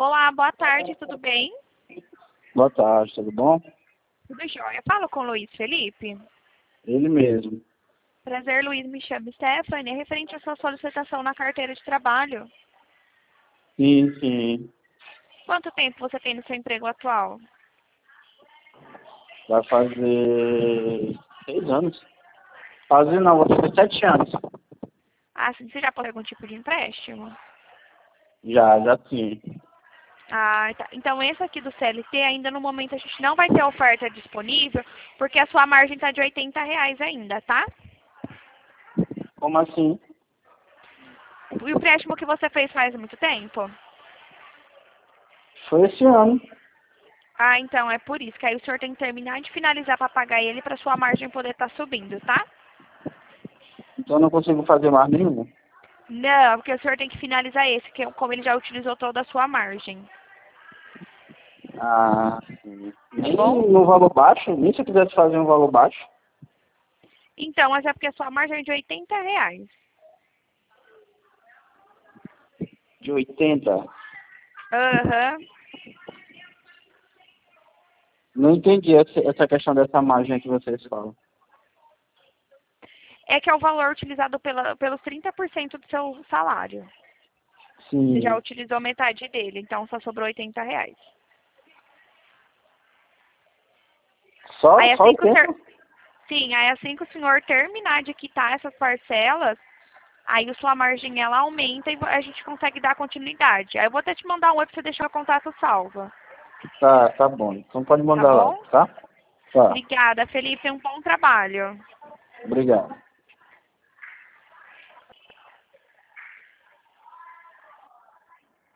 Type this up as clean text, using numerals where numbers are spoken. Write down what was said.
Olá, boa tarde, tudo bem? Boa tarde, tudo bom? Tudo jóia. Falo com o Luiz Felipe. Ele mesmo. Prazer, Luiz, me chamo Stephanie. É referente à sua solicitação na carteira de trabalho. Sim, sim. Quanto tempo você tem no seu emprego atual? Vai fazer 6 anos. Fazer não, vai fazer 7 anos. Ah, sim, você já pode algum tipo de empréstimo? Já sim. Ah, tá. Então esse aqui do CLT, ainda no momento a gente não vai ter oferta disponível, porque a sua margem está de R$ 80 ainda, tá? Como assim? E o empréstimo que você fez faz muito tempo? Foi esse ano. Ah, então é por isso que aí o senhor tem que terminar de finalizar para pagar ele para sua margem poder estar subindo, tá? Então eu não consigo fazer mais nenhum. Não, porque o senhor tem que finalizar esse, que como ele já utilizou toda a sua margem. Ah, sim. Tá Nem bom? no valor baixo, nem se eu quisesse fazer um valor baixo. Então, mas é porque a sua margem é de R$ 80. De 80. Aham. Não entendi essa questão dessa margem que vocês falam. É que é o valor utilizado pelos 30% do seu salário. Você já Sim. utilizou metade dele, então só sobrou R$ 80. Aí Só assim que o senhor... 80? Sim, aí assim que o senhor terminar de quitar essas parcelas, aí a sua margem ela aumenta e a gente consegue dar continuidade. Aí eu vou até te mandar um oi pra você deixar o contato salvo. Tá bom. Então pode Tá mandar lá, bom? tá? Tá. Obrigada, Felipe. Um bom trabalho. Obrigado.